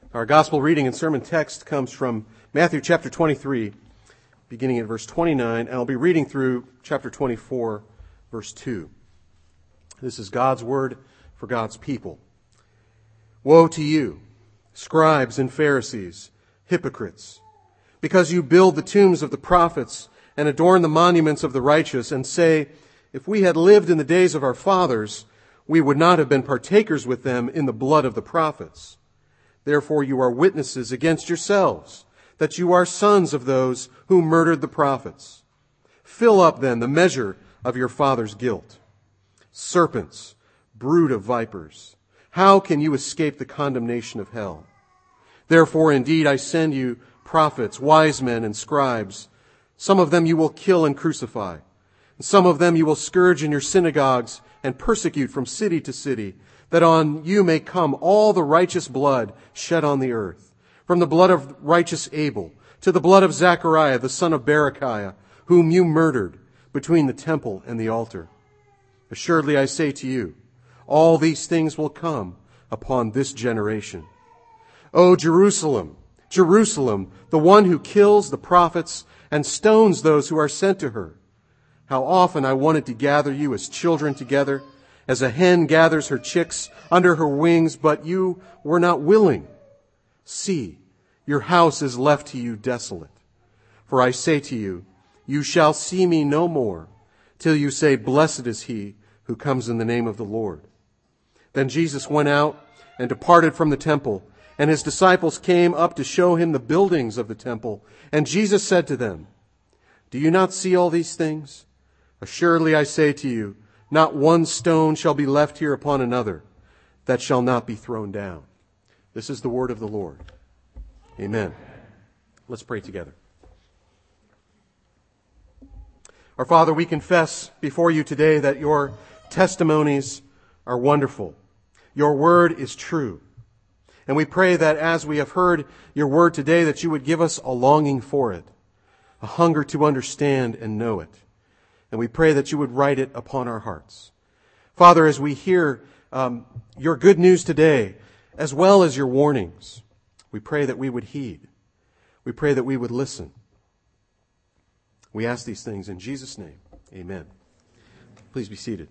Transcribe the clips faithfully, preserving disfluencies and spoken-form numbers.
Our gospel reading and sermon text comes from Matthew chapter twenty-three, beginning at verse twenty-nine, and I'll be reading through chapter twenty-four, verse two. This is God's word for God's people. Woe to you, scribes and Pharisees, hypocrites, because you build the tombs of the prophets and adorn the monuments of the righteous, and say, if we had lived in the days of our fathers, we would not have been partakers with them in the blood of the prophets. Therefore you are witnesses against yourselves, that you are sons of those who murdered the prophets. Fill up then the measure of your father's guilt. Serpents, brood of vipers, how can you escape the condemnation of hell? Therefore indeed I send you prophets, wise men, and scribes. Some of them you will kill and crucify. And some of them you will scourge in your synagogues and persecute from city to city, that on you may come all the righteous blood shed on the earth, from the blood of righteous Abel to the blood of Zechariah, the son of Berechiah, whom you murdered between the temple and the altar. Assuredly I say to you, all these things will come upon this generation. O Jerusalem, Jerusalem, the one who kills the prophets and stones those who are sent to her. How often I wanted to gather you as children together, as a hen gathers her chicks under her wings, but you were not willing. See, your house is left to you desolate. For I say to you, you shall see me no more, till you say, blessed is he who comes in the name of the Lord. Then Jesus went out and departed from the temple, and his disciples came up to show him the buildings of the temple. And Jesus said to them, do you not see all these things? Assuredly I say to you, not one stone shall be left here upon another that shall not be thrown down. This is the word of the Lord. Amen. Let's pray together. Our Father, we confess before you today that your testimonies are wonderful. Your word is true. And we pray that as we have heard your word today, that you would give us a longing for it, a hunger to understand and know it. And we pray that you would write it upon our hearts. Father, as we hear um, your good news today, as well as your warnings, we pray that we would heed. We pray that we would listen. We ask these things in Jesus' name. Amen. Please be seated.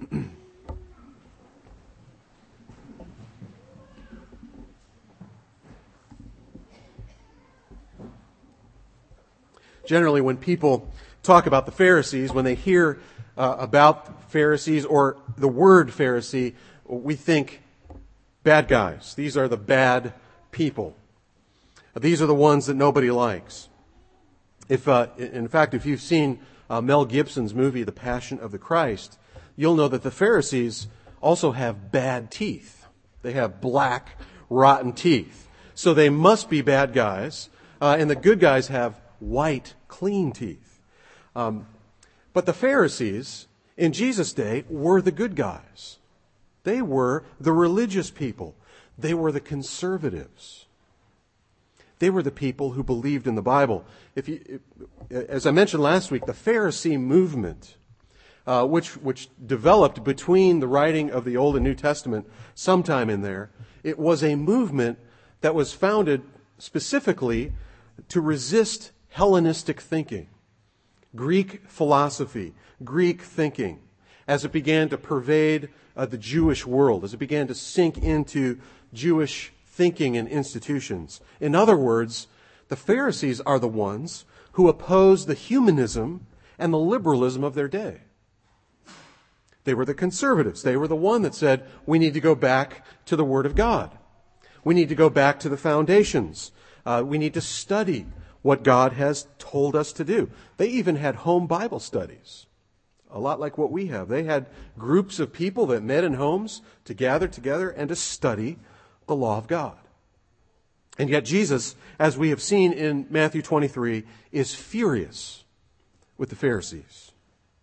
Generally, when people talk about the Pharisees, when they hear uh, about Pharisees or the word Pharisee, we think bad guys. These are the bad people. These are the ones that nobody likes. If, uh, in fact, if you've seen uh, Mel Gibson's movie, The Passion of the Christ, you'll know that the Pharisees also have bad teeth. They have black, rotten teeth. So they must be bad guys, uh, and the good guys have white, clean teeth. Um, but the Pharisees in Jesus' day were the good guys. They were the religious people. They were the conservatives. They were the people who believed in the Bible. If you, if, as I mentioned last week, the Pharisee movement, uh, which which developed between the writing of the Old and New Testament, sometime in there, it was a movement that was founded specifically to resist Hellenistic thinking, Greek philosophy, Greek thinking, as it began to pervade uh, the Jewish world, as it began to sink into Jewish thinking and institutions. In other words, the Pharisees are the ones who opposed the humanism and the liberalism of their day. They were the conservatives. They were the one that said, we need to go back to the Word of God. We need to go back to the foundations. Uh, we need to study what God has told us to do. They even had home Bible studies, a lot like what we have. They had groups of people that met in homes to gather together and to study the law of God. And yet Jesus, as we have seen in Matthew twenty-three, is furious with the Pharisees.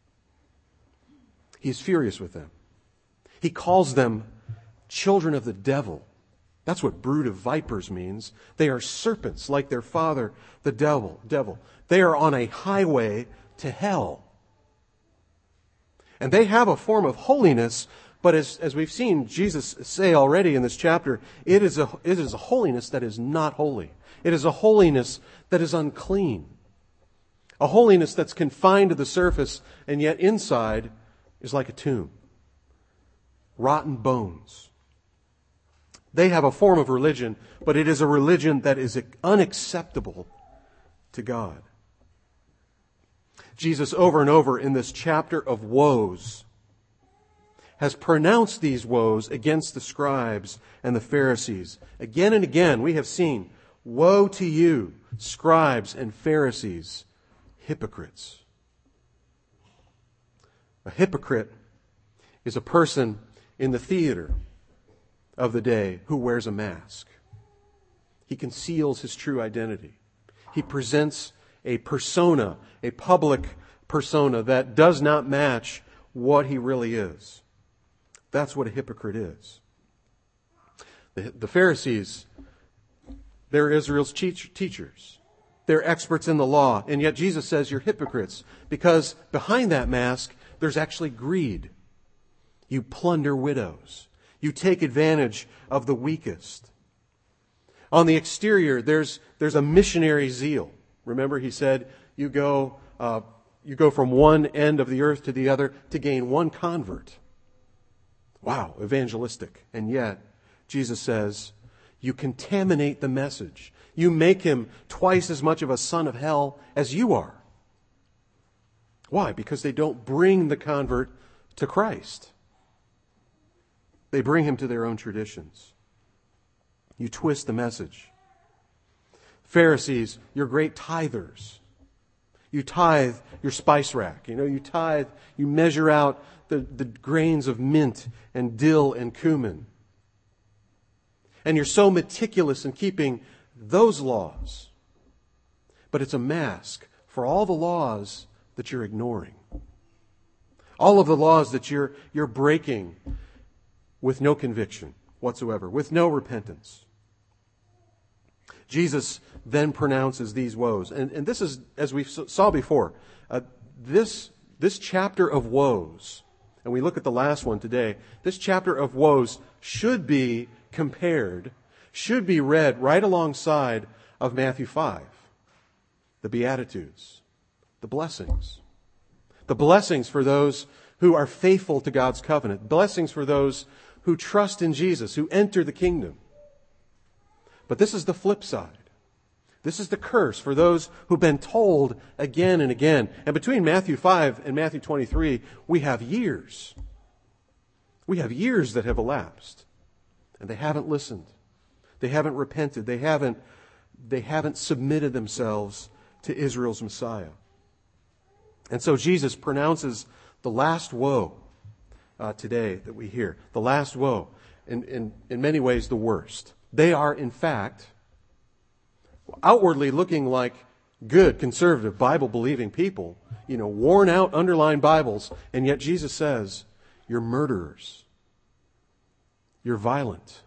He's furious with them. He calls them children of the devil. That's what brood of vipers means. They are serpents like their father, the devil. Devil. They are on a highway to hell. And they have a form of holiness, But as, as we've seen Jesus say already in this chapter, it is, a, it is a holiness that is not holy. It is a holiness that is unclean. A holiness that's confined to the surface, and yet inside is like a tomb. Rotten bones. They have a form of religion, but it is a religion that is unacceptable to God. Jesus, over and over in this chapter of woes, has pronounced these woes against the scribes and the Pharisees. Again and again, we have seen, woe to you, scribes and Pharisees, hypocrites. A hypocrite is a person in the theater of the day who wears a mask. He conceals his true identity. He presents a persona, a public persona that does not match what he really is. That's what a hypocrite is. The, the Pharisees, they're Israel's teach, teachers. They're experts in the law. And yet Jesus says you're hypocrites because behind that mask, there's actually greed. You plunder widows. You take advantage of the weakest. On the exterior, there's, there's a missionary zeal. Remember, he said, you go, uh, you go from one end of the earth to the other to gain one convert. Wow, evangelistic. And yet, Jesus says, you contaminate the message. You make him twice as much of a son of hell as you are. Why? Because they don't bring the convert to Christ. They bring him to their own traditions. You twist the message. Pharisees, you're great tithers. You tithe your spice rack. You know, you tithe, you measure out the, the grains of mint and dill and cumin. And you're so meticulous in keeping those laws. But it's a mask for all the laws that you're ignoring. All of the laws that you're, you're breaking with no conviction whatsoever, with no repentance. Jesus then pronounces these woes. And, and this is, as we saw before, uh, this, this chapter of woes, and we look at the last one today, this chapter of woes should be compared, should be read right alongside of Matthew five. The Beatitudes, the blessings. The blessings for those who are faithful to God's covenant. Blessings for those who trust in Jesus, who enter the kingdom. But this is the flip side. This is the curse for those who've been told again and again. And between Matthew five and Matthew twenty-three, we have years. We have years that have elapsed. And they haven't listened. They haven't repented. They haven't, they haven't submitted themselves to Israel's Messiah. And so Jesus pronounces the last woe uh, today that we hear. The last woe. In, in, in many ways, the worst. They are, in fact, outwardly looking like good, conservative, Bible-believing people, you know, worn out, underlined Bibles, and yet Jesus says, you're murderers. You're violent.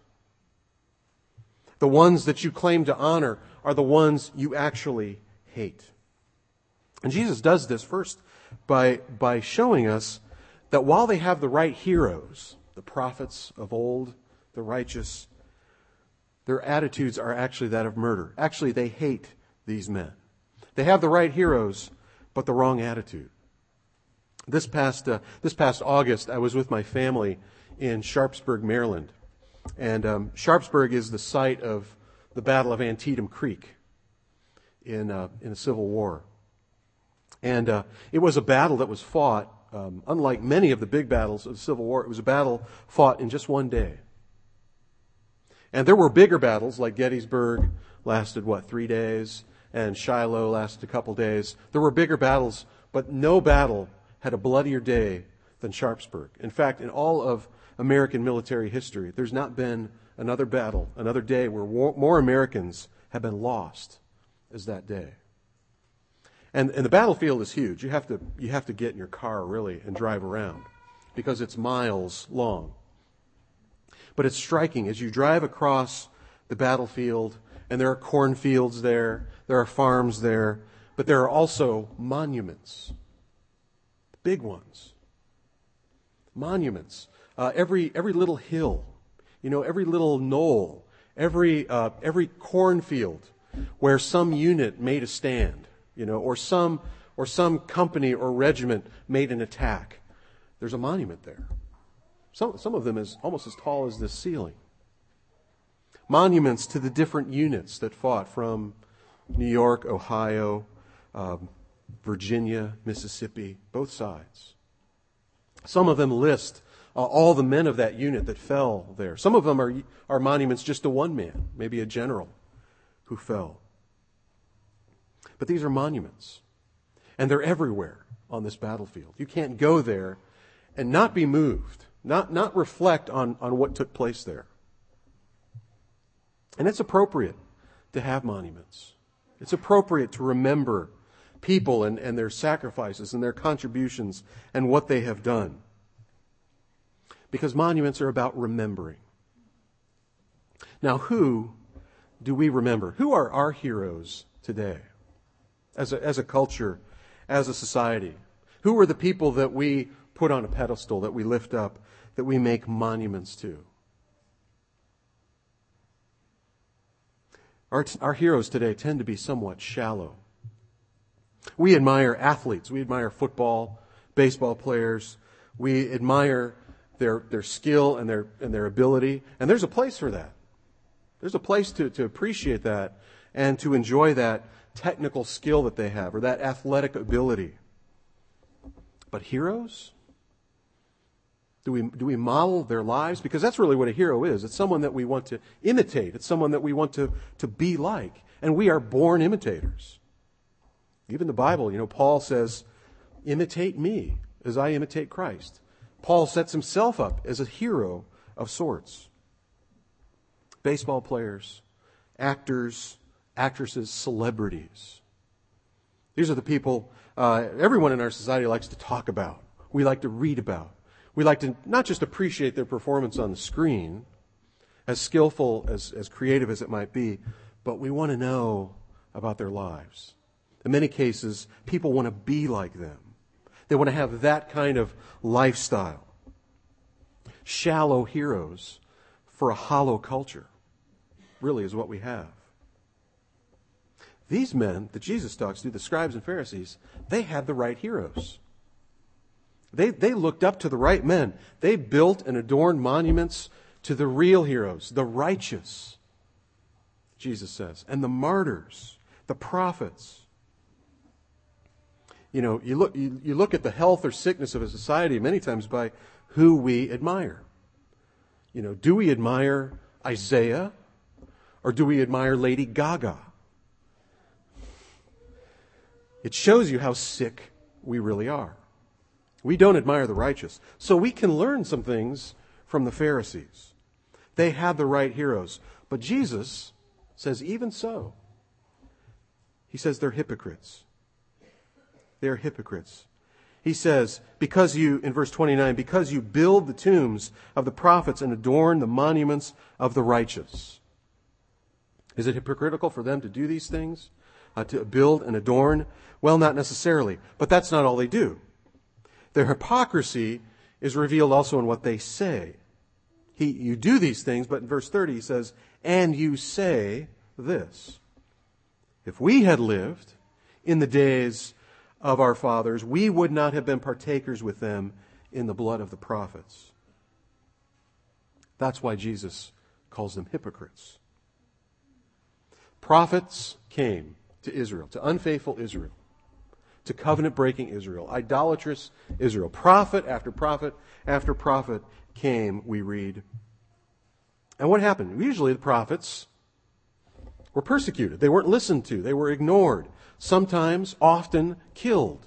The ones that you claim to honor are the ones you actually hate. And Jesus does this first by, by showing us that while they have the right heroes, the prophets of old, the righteous, their attitudes are actually that of murder. Actually, they hate these men. They have the right heroes, but the wrong attitude. This past uh, this past August, I was with my family in Sharpsburg, Maryland. And um, Sharpsburg is the site of the Battle of Antietam Creek in, uh, in the Civil War. And uh, it was a battle that was fought, um, unlike many of the big battles of the Civil War, it was a battle fought in just one day. And there were bigger battles, like Gettysburg lasted, what, three days, and Shiloh lasted a couple days. There were bigger battles, but no battle had a bloodier day than Sharpsburg. In fact, in all of American military history, there's not been another battle, another day where war, more Americans have been lost as that day. And, and the battlefield is huge. You have to you have to get in your car, really, and drive around because it's miles long. But it's striking as you drive across the battlefield, and there are cornfields there, there are farms there, but there are also monuments, big ones, monuments uh, every every little hill, you know, every little knoll, every uh, every cornfield where some unit made a stand, you know, or some or some company or regiment made an attack. There's a monument there. Some some of them is almost as tall as this ceiling. Monuments to the different units that fought from New York, Ohio, um, Virginia, Mississippi, both sides. Some of them list uh, all the men of that unit that fell there. Some of them are, are monuments just to one man, maybe a general who fell. But these are monuments, and they're everywhere on this battlefield. You can't go there and not be moved, not, not reflect on, on what took place there. And it's appropriate to have monuments. It's appropriate to remember people and, and their sacrifices and their contributions and what they have done. Because monuments are about remembering. Now, who do we remember? Who are our heroes today? As a, as a culture, as a society? Who are the people that we put on a pedestal, that we lift up, that we make monuments to? Our, our heroes today tend to be somewhat shallow. We admire athletes. We admire football, baseball players. We admire their their skill and their and their ability. And there's a place for that. There's a place to, to appreciate that and to enjoy that technical skill that they have or that athletic ability. But heroes? Do we do we model their lives? Because that's really what a hero is. It's someone that we want to imitate. It's someone that we want to, to be like. And we are born imitators. Even the Bible, you know, Paul says, imitate me as I imitate Christ. Paul sets himself up as a hero of sorts. Baseball players, actors, actresses, celebrities. These are the people uh, everyone in our society likes to talk about. We like to read about. We like to not just appreciate their performance on the screen, as skillful, as, as creative as it might be, but we want to know about their lives. In many cases, people want to be like them. They want to have that kind of lifestyle. Shallow heroes for a hollow culture, really is what we have. These men that Jesus talks to, the scribes and Pharisees, they had the right heroes. They, they looked up to the right men. They built and adorned monuments to the real heroes, the righteous, Jesus says, and the martyrs, the prophets. You know, you look, you, you look at the health or sickness of a society many times by who we admire. You know, do we admire Isaiah or do we admire Lady Gaga? It shows you how sick we really are. We don't admire the righteous. So we can learn some things from the Pharisees. They had the right heroes. But Jesus says, even so, he says they're hypocrites. They're hypocrites. He says, because you, in verse twenty-nine, because you build the tombs of the prophets and adorn the monuments of the righteous. Is it hypocritical for them to do these things? Uh, to build and adorn? Well, not necessarily. But that's not all they do. Their hypocrisy is revealed also in what they say. He, you do these things, but in verse thirty he says, and you say this. If we had lived in the days of our fathers, we would not have been partakers with them in the blood of the prophets. That's why Jesus calls them hypocrites. Prophets came to Israel, to unfaithful Israel, to covenant-breaking Israel, idolatrous Israel. Prophet after prophet after prophet came, we read. And what happened? Usually the prophets were persecuted. They weren't listened to. They were ignored. Sometimes, often, killed.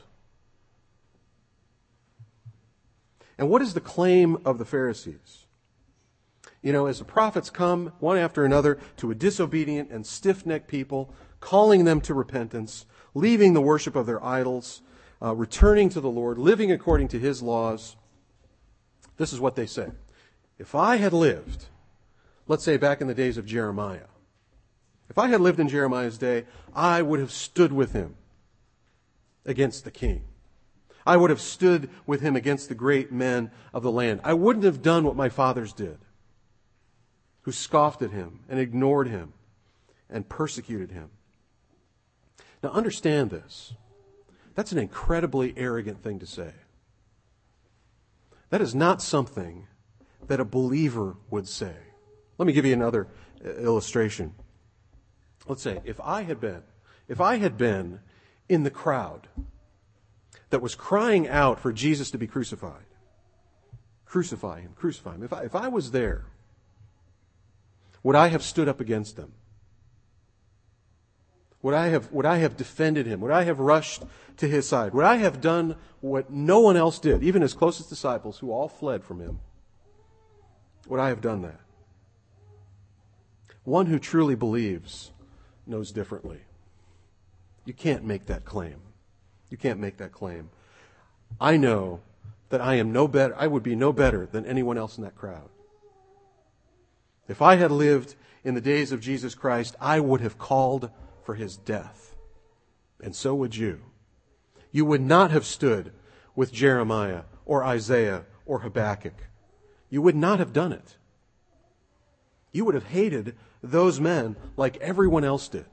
And what is the claim of the Pharisees? You know, as the prophets come one after another to a disobedient and stiff-necked people, calling them to repentance, leaving the worship of their idols, uh, returning to the Lord, living according to His laws, this is what they say. If I had lived, let's say back in the days of Jeremiah, if I had lived in Jeremiah's day, I would have stood with him against the king. I would have stood with him against the great men of the land. I wouldn't have done what my fathers did, who scoffed at him and ignored him and persecuted him. Now understand this. That's an incredibly arrogant thing to say. That is not something that a believer would say. Let me give you another illustration. Let's say if I had been, if I had been in the crowd that was crying out for Jesus to be crucified, crucify him, crucify him. If I, if I was there, would I have stood up against them? Would I have, would I have defended him? Would I have rushed to his side? Would I have done what no one else did, even his closest disciples who all fled from him? Would I have done that? One who truly believes knows differently. You can't make that claim. You can't make that claim. I know that I am no better, I would be no better than anyone else in that crowd. If I had lived in the days of Jesus Christ, I would have called for his death. And so would you. You would not have stood with Jeremiah or Isaiah or Habakkuk. You would not have done it. You would have hated those men like everyone else did.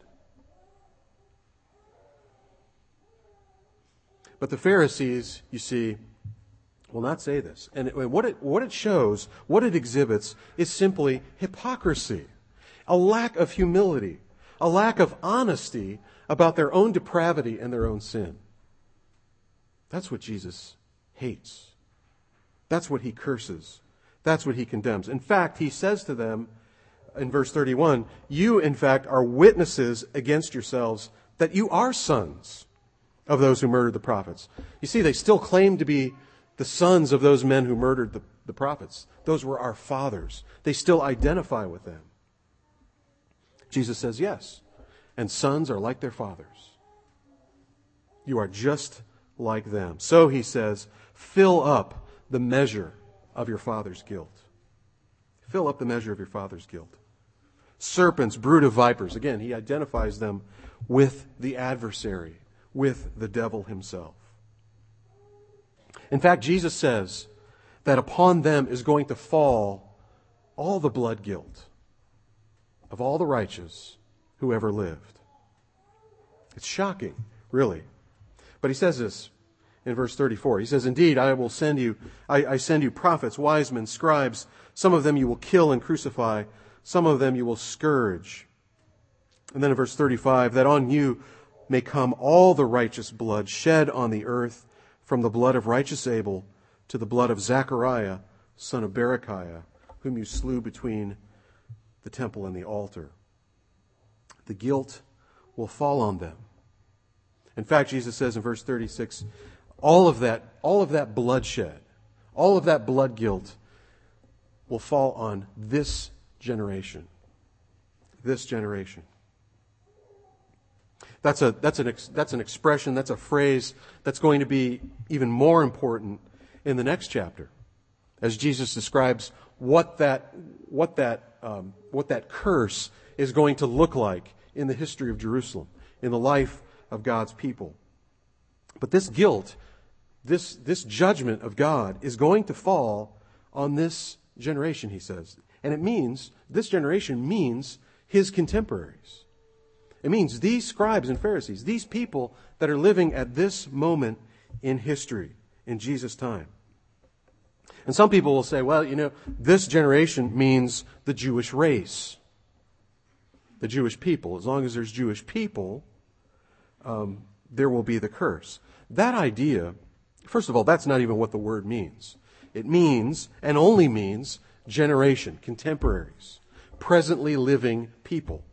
But the Pharisees, you see, will not say this. And what it, what it shows, what it exhibits, is simply hypocrisy, a lack of humility, a lack of honesty about their own depravity and their own sin. That's what Jesus hates. That's what he curses. That's what he condemns. In fact, he says to them in verse thirty-one, you, in fact, are witnesses against yourselves that you are sons of those who murdered the prophets. You see, they still claim to be the sons of those men who murdered the, the prophets. Those were our fathers. They still identify with them. Jesus says, yes, and sons are like their fathers. You are just like them. So, he says, fill up the measure of your father's guilt. Fill up the measure of your father's guilt. Serpents, brood of vipers. Again, he identifies them with the adversary, with the devil himself. In fact, Jesus says that upon them is going to fall all the blood guilt of all the righteous who ever lived. It's shocking, really. But he says this in verse thirty-four. He says, indeed, I will send you, I, I send you prophets, wise men, scribes. Some of them you will kill and crucify. Some of them you will scourge. And then in verse thirty-five, that on you may come all the righteous blood shed on the earth, from the blood of righteous Abel to the blood of Zechariah, son of Berechiah, whom you slew between the temple and the altar. The guilt will fall on them. In fact, Jesus says in verse thirty-six, all of that, all of that bloodshed, all of that blood guilt will fall on this generation. This generation. That's a that's an ex, that's an expression, that's a phrase that's going to be even more important in the next chapter, as Jesus describes what that what that um, what that curse is going to look like in the history of Jerusalem, in the life of God's people. But this guilt, this this judgment of God is going to fall on this generation, he says. And it means, this generation means his contemporaries. It means these scribes and Pharisees, these people that are living at this moment in history, in Jesus' time. And some people will say, well, you know, this generation means the Jewish race, the Jewish people. As long as there's Jewish people, um, there will be the curse. That idea, first of all, that's not even what the word means. It means, and only means, generation, contemporaries, presently living people.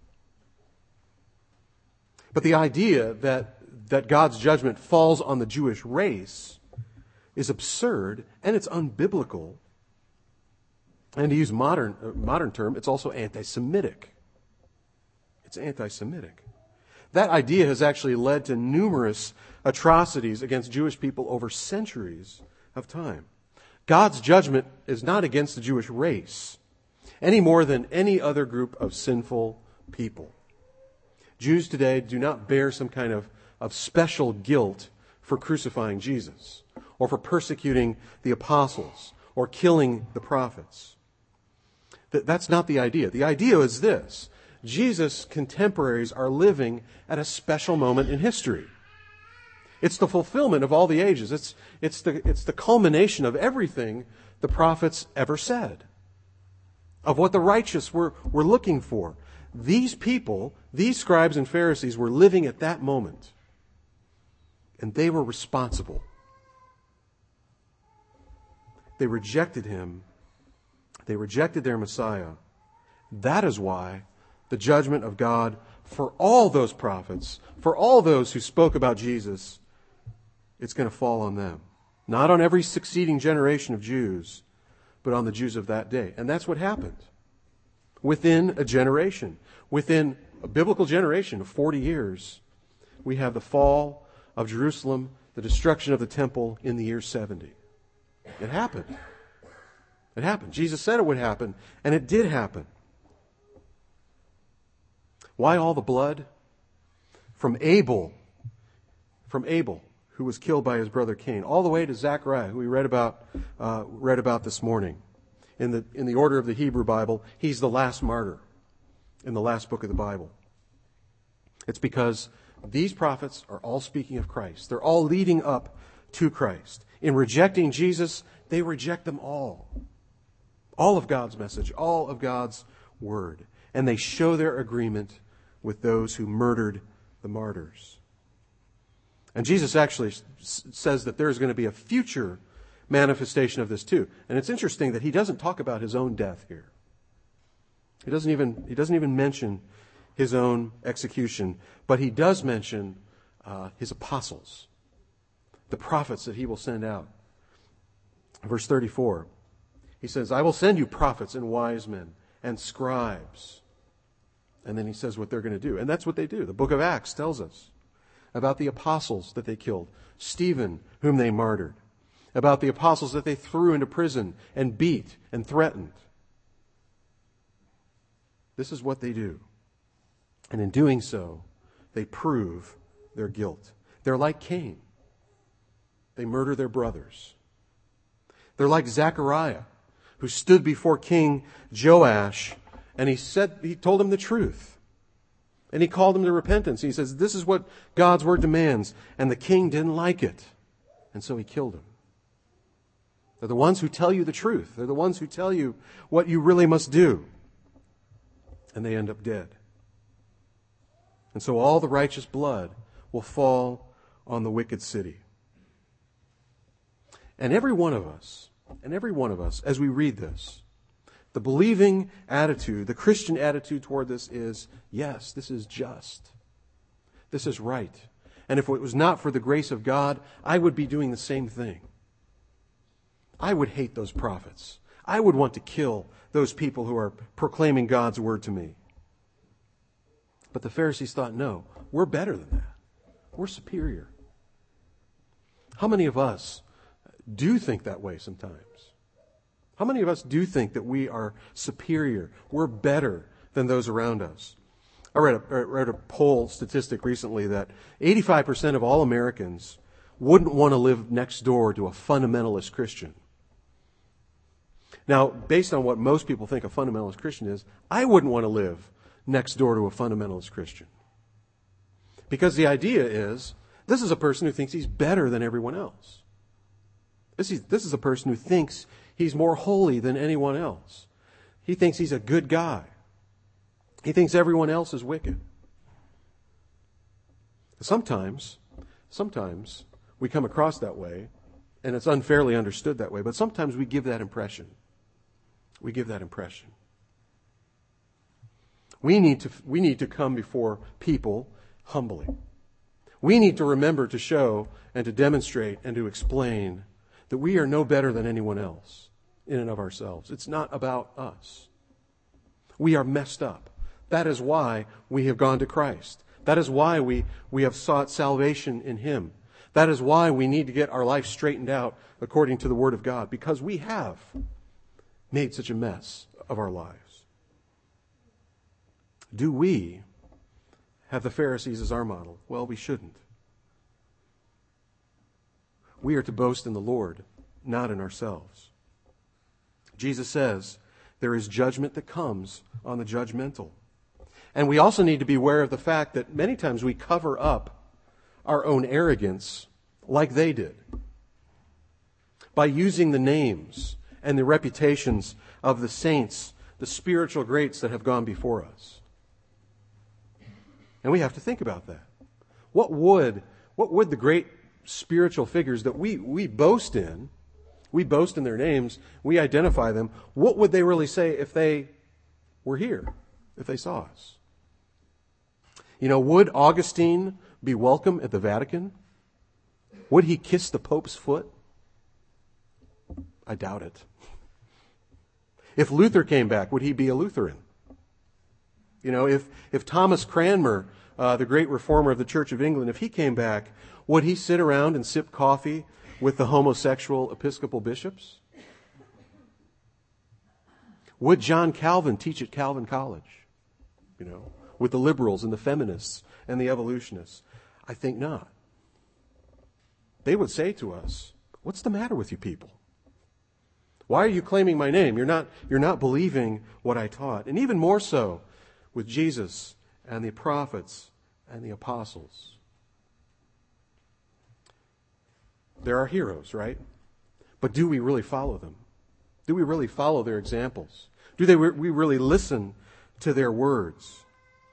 But the idea that, that God's judgment falls on the Jewish race is absurd, and it's unbiblical. And to use modern uh, modern term, it's also anti-Semitic. It's anti-Semitic. That idea has actually led to numerous atrocities against Jewish people over centuries of time. God's judgment is not against the Jewish race any more than any other group of sinful people. Jews today do not bear some kind of, of special guilt for crucifying Jesus, or for persecuting the apostles, or killing the prophets. That, that's not the idea. The idea is this: Jesus' contemporaries are living at a special moment in history. It's the fulfillment of all the ages. It's, it's, the, it's the culmination of everything the prophets ever said, of what the righteous were, were looking for. These people, these scribes and Pharisees, were living at that moment, and they were responsible. They rejected him. They rejected their Messiah. That is why the judgment of God for all those prophets, for all those who spoke about Jesus, it's going to fall on them. Not on every succeeding generation of Jews, but on the Jews of that day. And that's what happened. Within a generation, within a biblical generation of forty years, we have the fall of Jerusalem, the destruction of the temple in the year seventy. It happened. It happened. Jesus said it would happen, and it did happen. Why all the blood? From Abel, from Abel, who was killed by his brother Cain, all the way to Zechariah, who we read about, uh, read about this morning. In the, in the order of the Hebrew Bible, he's the last martyr in the last book of the Bible. It's because these prophets are all speaking of Christ. They're all leading up to Christ. In rejecting Jesus, they reject them all. All of God's message, all of God's word. And they show their agreement with those who murdered the martyrs. And Jesus actually says that there's going to be a future manifestation of this too. And it's interesting that he doesn't talk about his own death here. He doesn't even, he doesn't even mention his own execution, but he does mention uh, his apostles, the prophets that he will send out. Verse thirty-four, he says, I will send you prophets and wise men and scribes. And then he says what they're going to do. And that's what they do. The book of Acts tells us about the apostles that they killed, Stephen, whom they martyred, about the apostles that they threw into prison and beat and threatened. This is what they do. And in doing so, they prove their guilt. They're like Cain. They murder their brothers. They're like Zechariah, who stood before King Joash, and he said, he told him the truth. And he called him to repentance. He says, this is what God's word demands. And the king didn't like it. And so he killed him. They're the ones who tell you the truth. They're the ones who tell you what you really must do. And they end up dead. And so all the righteous blood will fall on the wicked city. And every one of us, and every one of us, as we read this, the believing attitude, the Christian attitude toward this is, yes, this is just. This is right. And if it was not for the grace of God, I would be doing the same thing. I would hate those prophets. I would want to kill those people who are proclaiming God's word to me. But the Pharisees thought, no, we're better than that. We're superior. How many of us do think that way sometimes? How many of us do think that we are superior? We're better than those around us. I read a, I read a poll statistic recently that eighty-five percent of all Americans wouldn't want to live next door to a fundamentalist Christian. Now, based on what most people think a fundamentalist Christian is, I wouldn't want to live next door to a fundamentalist Christian. Because the idea is, this is a person who thinks he's better than everyone else. This is, this is a person who thinks he's more holy than anyone else. He thinks he's a good guy. He thinks everyone else is wicked. Sometimes, sometimes we come across that way, and it's unfairly understood that way, but sometimes we give that impression. We give that impression. We need to, we need to come before people humbly. We need to remember to show and to demonstrate and to explain that we are no better than anyone else in and of ourselves. It's not about us. We are messed up. That is why we have gone to Christ. That is why we, we have sought salvation in Him. That is why we need to get our life straightened out according to the Word of God, because we have made such a mess of our lives. Do we have the Pharisees as our model? Well, we shouldn't. We are to boast in the Lord, not in ourselves. Jesus says there is judgment that comes on the judgmental. And we also need to be aware of the fact that many times we cover up our own arrogance like they did by using the names and the reputations of the saints, the spiritual greats that have gone before us. And we have to think about that. What would, what would the great spiritual figures that we, we boast in, we boast in their names, we identify them, what would they really say if they were here, if they saw us? You know, would Augustine be welcome at the Vatican? Would he kiss the Pope's foot? I doubt it. If Luther came back, would he be a Lutheran? You know, if, if Thomas Cranmer, uh, the great reformer of the Church of England, if he came back, would he sit around and sip coffee with the homosexual Episcopal bishops? Would John Calvin teach at Calvin College? You know, with the liberals and the feminists and the evolutionists? I think not. They would say to us, what's the matter with you people? Why are you claiming my name? You're not, you're not believing what I taught. And even more so with Jesus and the prophets and the apostles. There are heroes, right? But do we really follow them? Do we really follow their examples? Do they, we really listen to their words?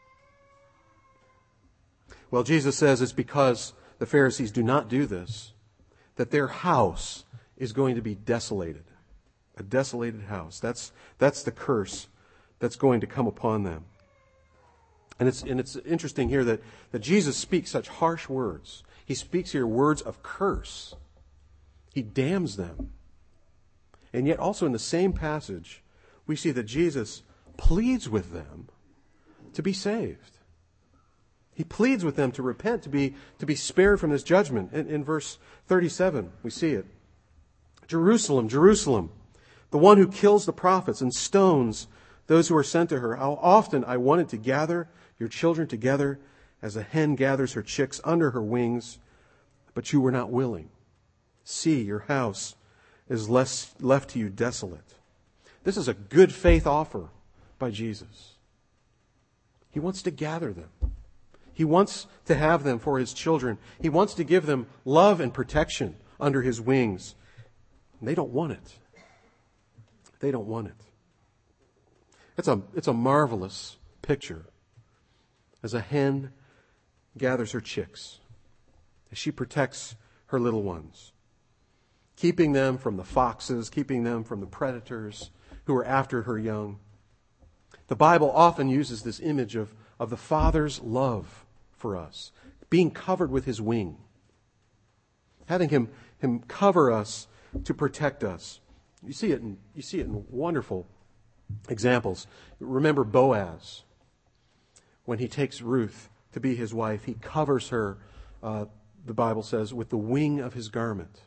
Well, Jesus says it's because the Pharisees do not do this that their house is going to be desolated. A desolated house. That's, that's the curse that's going to come upon them. And it's, and it's interesting here that, that Jesus speaks such harsh words. He speaks here words of curse. He damns them. And yet also in the same passage, we see that Jesus pleads with them to be saved. He pleads with them to repent, to be, to be spared from this judgment. In, in verse thirty-seven, we see it. Jerusalem, Jerusalem, the one who kills the prophets and stones those who are sent to her. How often I wanted to gather your children together as a hen gathers her chicks under her wings, but you were not willing. See, your house is less, left to you desolate. This is a good faith offer by Jesus. He wants to gather them. He wants to have them for his children. He wants to give them love and protection under his wings. And they don't want it. They don't want it. It's a, it's a marvelous picture as a hen gathers her chicks, as she protects her little ones, keeping them from the foxes, keeping them from the predators who are after her young. The Bible often uses this image of, of the Father's love for us, being covered with his wing, having him, him cover us to protect us. You see it in, you see it in wonderful examples. Remember Boaz, when he takes Ruth to be his wife, he covers her, uh, the Bible says, with the wing of his garment.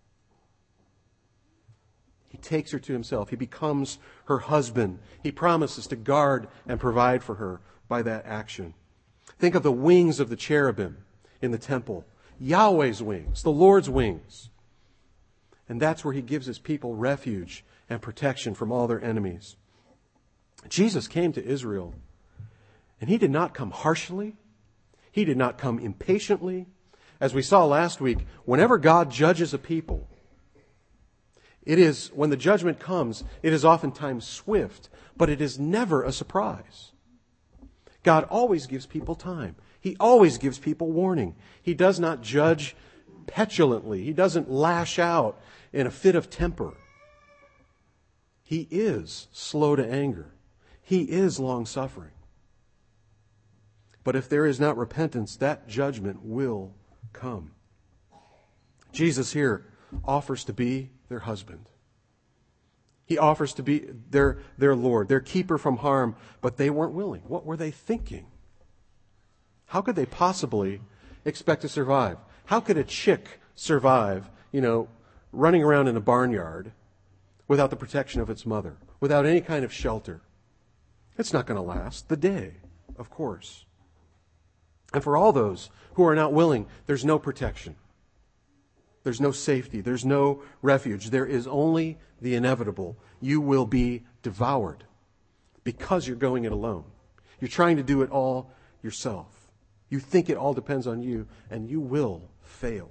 He takes her to himself. He becomes her husband. He promises to guard and provide for her by that action. Think of the wings of the cherubim in the temple. Yahweh's wings, the Lord's wings. And that's where he gives his people refuge and protection from all their enemies. Jesus came to Israel, and he did not come harshly. He did not come impatiently. As we saw last week, whenever God judges a people, it is, when the judgment comes, it is oftentimes swift, but it is never a surprise. God always gives people time. He always gives people warning. He does not judge petulantly. He doesn't lash out in a fit of temper. He is slow to anger. He is long-suffering. But if there is not repentance, that judgment will come. Jesus here offers to be their husband. He offers to be their, their Lord, their keeper from harm, but they weren't willing. What were they thinking? How could they possibly expect to survive? How could a chick survive, you know, running around in a barnyard without the protection of its mother, without any kind of shelter? It's not going to last the day, of course. And for all those who are not willing, there's no protection. There's no safety. There's no refuge. There is only the inevitable. You will be devoured because you're going it alone. You're trying to do it all yourself. You think it all depends on you, and you will fail.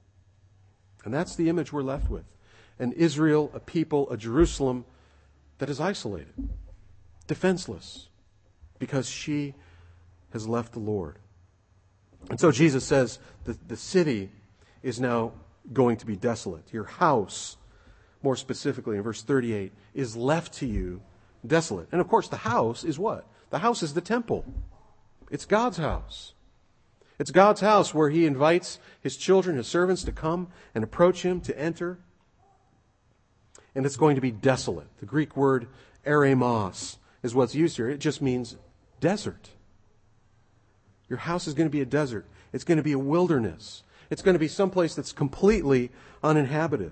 And that's the image we're left with. An Israel, a people, a Jerusalem that is isolated, defenseless, because she has left the Lord. And so Jesus says that the city is now going to be desolate. Your house, more specifically in verse thirty-eight, is left to you desolate. And of course, the house is what? The house is the temple. It's God's house. It's God's house where He invites His children, His servants, to come and approach Him, to enter. And it's going to be desolate. The Greek word eremos is what's used here. It just means desert. Your house is going to be a desert. It's going to be a wilderness. It's going to be someplace that's completely uninhabited.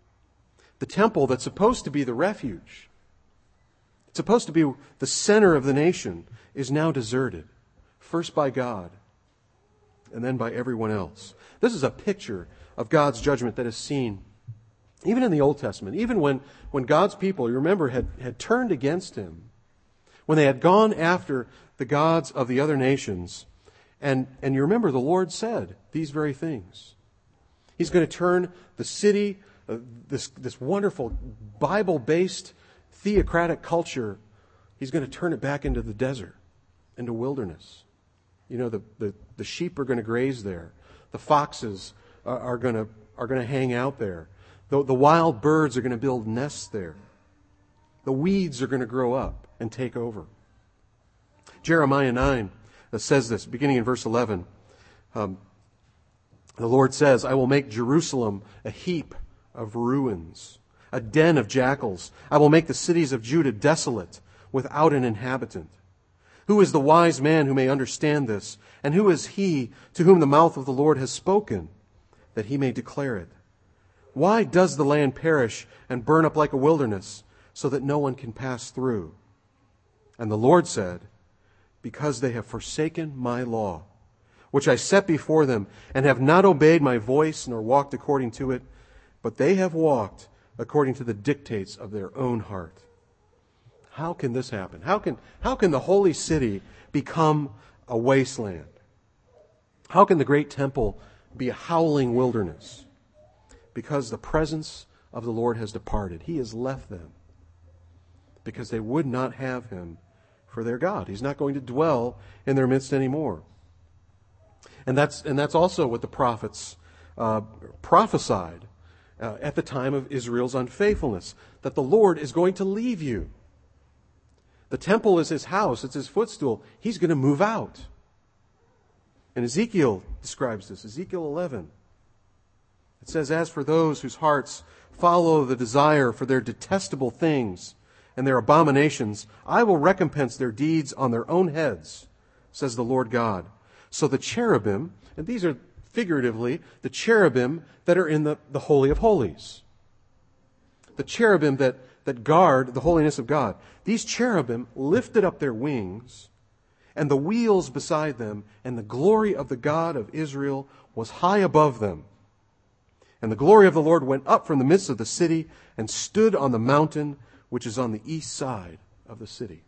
The temple that's supposed to be the refuge, it's supposed to be the center of the nation, is now deserted. First by God, and then by everyone else. This is a picture of God's judgment that is seen even in the Old Testament. Even when, when God's people, you remember, had, had turned against Him, when they had gone after the gods of the other nations. And, and you remember the Lord said these very things. He's going to turn the city, uh, this, this wonderful Bible-based theocratic culture, He's going to turn it back into the desert, into wilderness. You know, the, the, the sheep are going to graze there. The foxes are, are going to are going to hang out there. The, the wild birds are going to build nests there. The weeds are going to grow up and take over. Jeremiah nine says this, beginning in verse eleven. Um, the Lord says, I will make Jerusalem a heap of ruins, a den of jackals. I will make the cities of Judah desolate, without an inhabitant. Who is the wise man who may understand this? And who is he to whom the mouth of the Lord has spoken, that he may declare it? Why does the land perish and burn up like a wilderness, so that no one can pass through? And the Lord said, because they have forsaken my law, which I set before them, and have not obeyed my voice, nor walked according to it, but they have walked according to the dictates of their own heart. How can this happen? How can, how can the holy city become a wasteland? How can the great temple be a howling wilderness? Because the presence of the Lord has departed. He has left them because they would not have Him for their God. He's not going to dwell in their midst anymore. And that's, and that's also what the prophets uh, prophesied uh, at the time of Israel's unfaithfulness, that the Lord is going to leave you. The temple is His house. It's His footstool. He's going to move out. And Ezekiel describes this. Ezekiel eleven. It says, as for those whose hearts follow the desire for their detestable things and their abominations, I will recompense their deeds on their own heads, says the Lord God. So the cherubim, and these are figuratively the cherubim that are in the, the Holy of Holies. The cherubim that, that guard the holiness of God. These cherubim lifted up their wings, and the wheels beside them, and the glory of the God of Israel was high above them. And the glory of the Lord went up from the midst of the city and stood on the mountain which is on the east side of the city.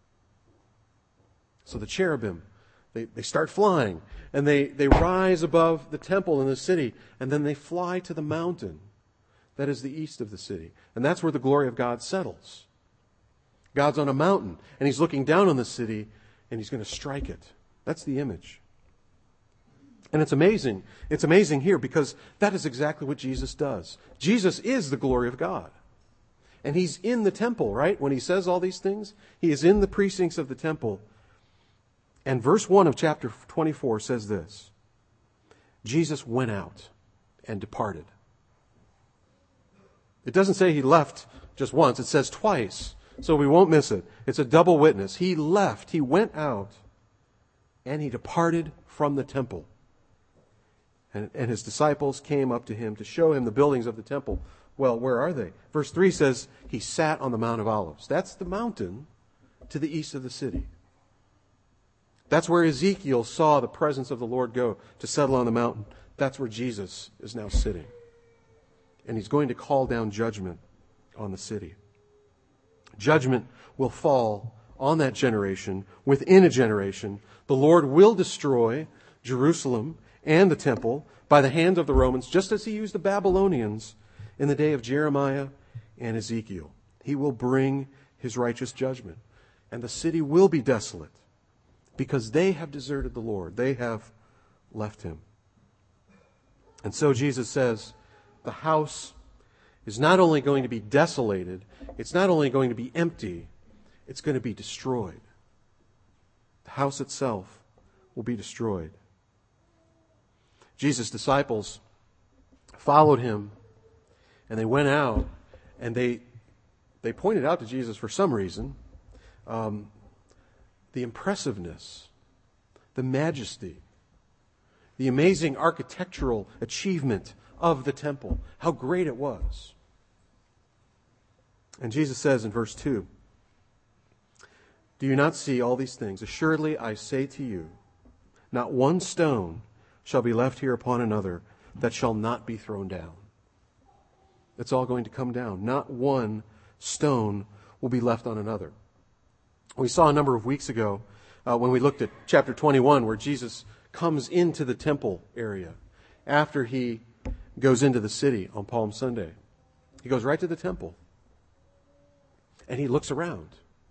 So the cherubim, they, they start flying, and they, they rise above the temple in the city, and then they fly to the mountain that is the east of the city. And that's where the glory of God settles. God's on a mountain, and He's looking down on the city, and He's going to strike it. That's the image. And it's amazing. It's amazing here because that is exactly what Jesus does. Jesus is the glory of God. And He's in the temple, right? When He says all these things, He is in the precincts of the temple. And verse one of chapter twenty-four says this. Jesus went out and departed. It doesn't say He left just once. It says twice. So we won't miss it. It's a double witness. He left. He went out and He departed from the temple. And, and His disciples came up to Him to show Him the buildings of the temple. Well, where are they? Verse three says, He sat on the Mount of Olives. That's the mountain to the east of the city. That's where Ezekiel saw the presence of the Lord go to settle on the mountain. That's where Jesus is now sitting. And he's going to call down judgment on the city. Judgment will fall on that generation, within a generation. The Lord will destroy Jerusalem and the temple by the hand of the Romans, just as he used the Babylonians in the day of Jeremiah and Ezekiel. He will bring his righteous judgment. And the city will be desolate because they have deserted the Lord. They have left him. And so Jesus says, the house is not only going to be desolated, it's not only going to be empty, it's going to be destroyed. The house itself will be destroyed. Jesus' disciples followed him, and they went out, and they they pointed out to Jesus for some reason um, the impressiveness, the majesty, the amazing architectural achievement of the temple, how great it was. And Jesus says in verse two, do you not see all these things? Assuredly, I say to you, not one stone shall be left here upon another that shall not be thrown down. It's all going to come down. Not one stone will be left on another. We saw a number of weeks ago uh, when we looked at chapter twenty-one where Jesus comes into the temple area after he goes into the city on Palm Sunday. He goes right to the temple and he looks around.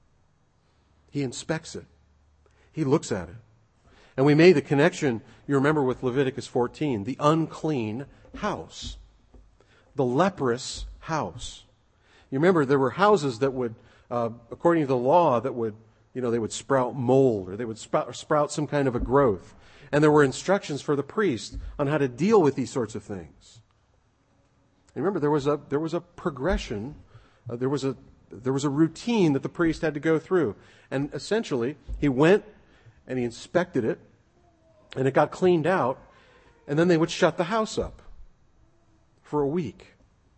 He inspects it. He looks at it. And we made the connection, you remember, with Leviticus fourteen, the unclean house, the leprous house. You remember there were houses that would, uh, according to the law, that would, you know, they would sprout mold or they would sprout, sprout some kind of a growth. And there were instructions for the priest on how to deal with these sorts of things. And remember, there was a there was a progression, uh, there was a there was a routine that the priest had to go through, and essentially he went and he inspected it, and it got cleaned out, and then they would shut the house up for a week.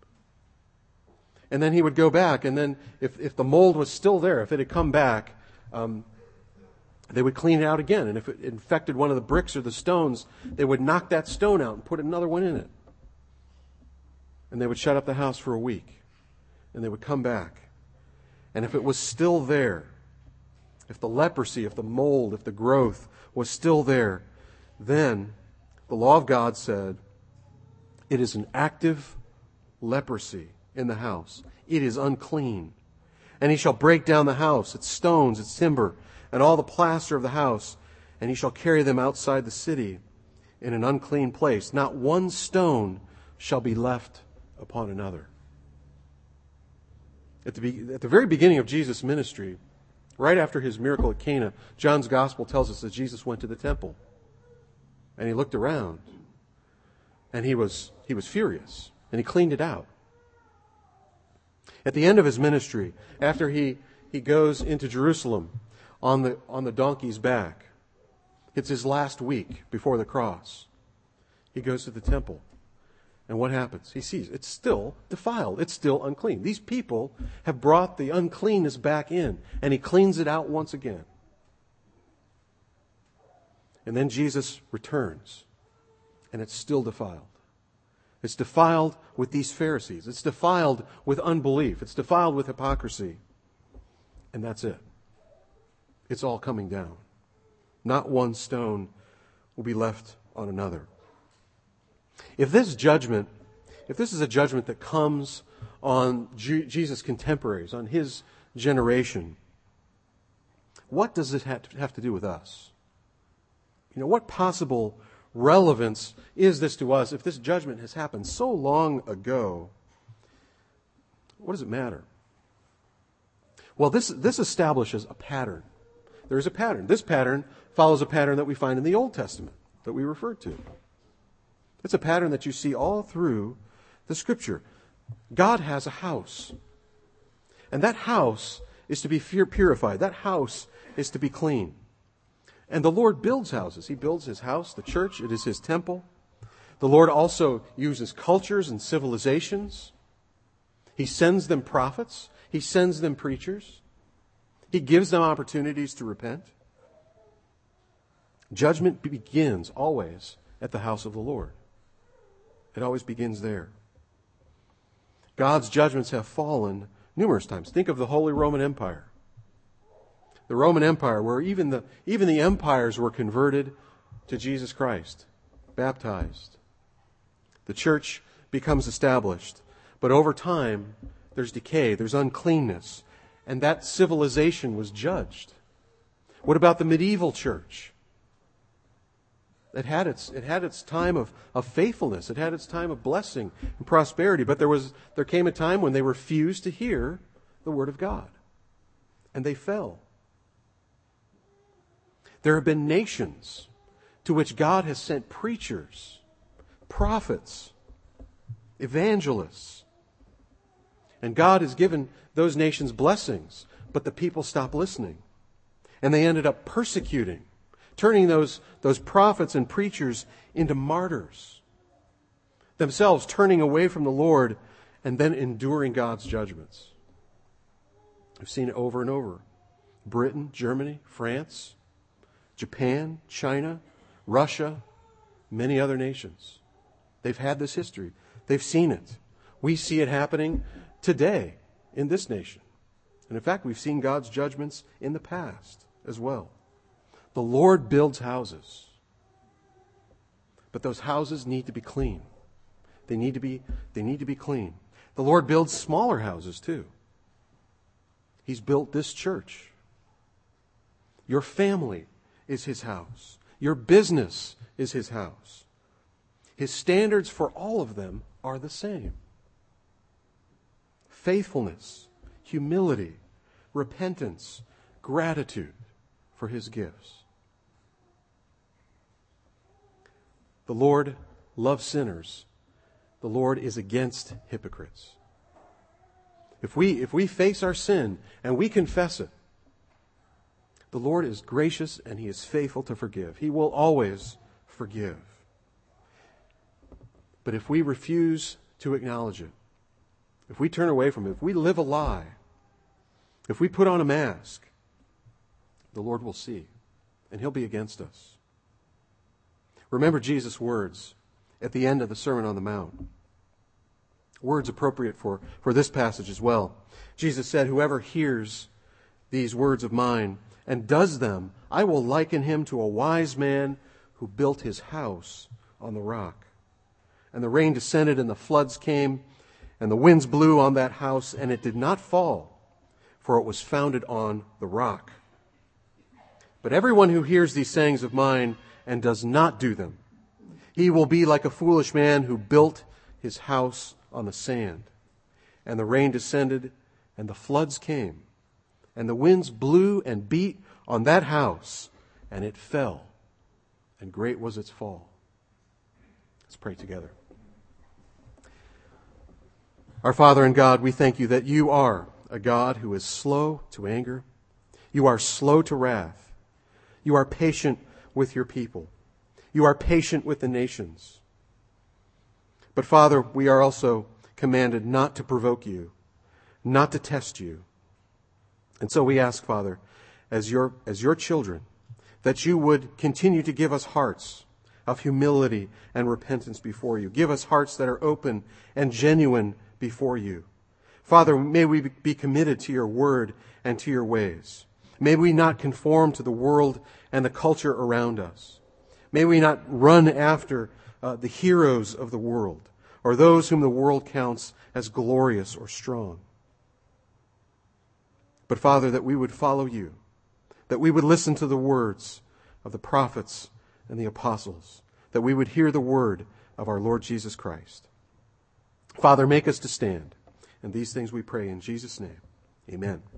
And then he would go back, and then if, if the mold was still there, if it had come back, um, they would clean it out again. And if it infected one of the bricks or the stones, they would knock that stone out and put another one in it. And they would shut up the house for a week. And they would come back. And if it was still there, if the leprosy, if the mold, if the growth was still there, then the law of God said, it is an active leprosy in the house. It is unclean. And he shall break down the house, its stones, its timber, and all the plaster of the house, and he shall carry them outside the city in an unclean place. Not one stone shall be left upon another. At the, be- at the very beginning of Jesus' ministry, right after his miracle at Cana, John's gospel tells us that Jesus went to the temple. And he looked around. And he was he was furious. And he cleaned it out. At the end of his ministry, after he, he goes into Jerusalem on the on the donkey's back, it's his last week before the cross. He goes to the temple. And what happens? He sees it's still defiled. It's still unclean. These people have brought the uncleanness back in, and he cleans it out once again. And then Jesus returns, and it's still defiled. It's defiled with these Pharisees. It's defiled with unbelief. It's defiled with hypocrisy. And that's it. It's all coming down. Not one stone will be left on another. If this judgment, if this is a judgment that comes on G- Jesus' contemporaries, on his generation, what does it have to, have to do with us? You know, what possible relevance is this to us if this judgment has happened so long ago? What does it matter? Well, this, this establishes a pattern. There is a pattern. This pattern follows a pattern that we find in the Old Testament that we referred to. It's a pattern that you see all through the Scripture. God has a house. And that house is to be purified. That house is to be clean. And the Lord builds houses. He builds his house, the church. It is his temple. The Lord also uses cultures and civilizations. He sends them prophets. He sends them preachers. He gives them opportunities to repent. Judgment begins always at the house of the Lord. It always begins there. God's judgments have fallen numerous times. Think of the Holy Roman Empire. The Roman Empire, where even the, even the empires were converted to Jesus Christ, baptized. The church becomes established. But over time, there's decay, there's uncleanness, and that civilization was judged. What about the medieval church? It had its, it had its time of, of faithfulness. It had its time of blessing and prosperity. But there was there came a time when they refused to hear the Word of God. And they fell. There have been nations to which God has sent preachers, prophets, evangelists. And God has given those nations blessings, but the people stopped listening. And they ended up persecuting, turning those, those prophets and preachers into martyrs, themselves turning away from the Lord and then enduring God's judgments. I've seen it over and over. Britain, Germany, France, Japan, China, Russia, many other nations. They've had this history. They've seen it. We see it happening today in this nation. And in fact, we've seen God's judgments in the past as well. The Lord builds houses. But those houses need to be clean. They need to be, they need to be clean. The Lord builds smaller houses too. He's built this church. Your family is His house. Your business is His house. His standards for all of them are the same. Faithfulness, humility, repentance, gratitude for His gifts. The Lord loves sinners. The Lord is against hypocrites. If we, if we face our sin and we confess it, the Lord is gracious and He is faithful to forgive. He will always forgive. But if we refuse to acknowledge it, if we turn away from it, if we live a lie, if we put on a mask, the Lord will see, and He'll be against us. Remember Jesus' words at the end of the Sermon on the Mount. Words appropriate for, for this passage as well. Jesus said, "Whoever hears these words of mine and does them, I will liken him to a wise man who built his house on the rock. And the rain descended and the floods came, and the winds blew on that house, and it did not fall, for it was founded on the rock. But everyone who hears these sayings of mine and does not do them, he will be like a foolish man who built his house on the sand. And the rain descended, and the floods came, and the winds blew and beat on that house, and it fell, and great was its fall." Let's pray together. Our Father and God, we thank You that You are a God who is slow to anger. You are slow to wrath. You are patient with Your people. You are patient with the nations. But Father, we are also commanded not to provoke You, not to test You. And so we ask, Father, as your, as your children, that You would continue to give us hearts of humility and repentance before You. Give us hearts that are open and genuine before You. Father, may we be committed to Your word and to Your ways. May we not conform to the world and the culture around us. May we not run after uh, the heroes of the world or those whom the world counts as glorious or strong. But Father, that we would follow You, that we would listen to the words of the prophets and the apostles, that we would hear the word of our Lord Jesus Christ. Father, make us to stand. And these things we pray in Jesus' name. Amen.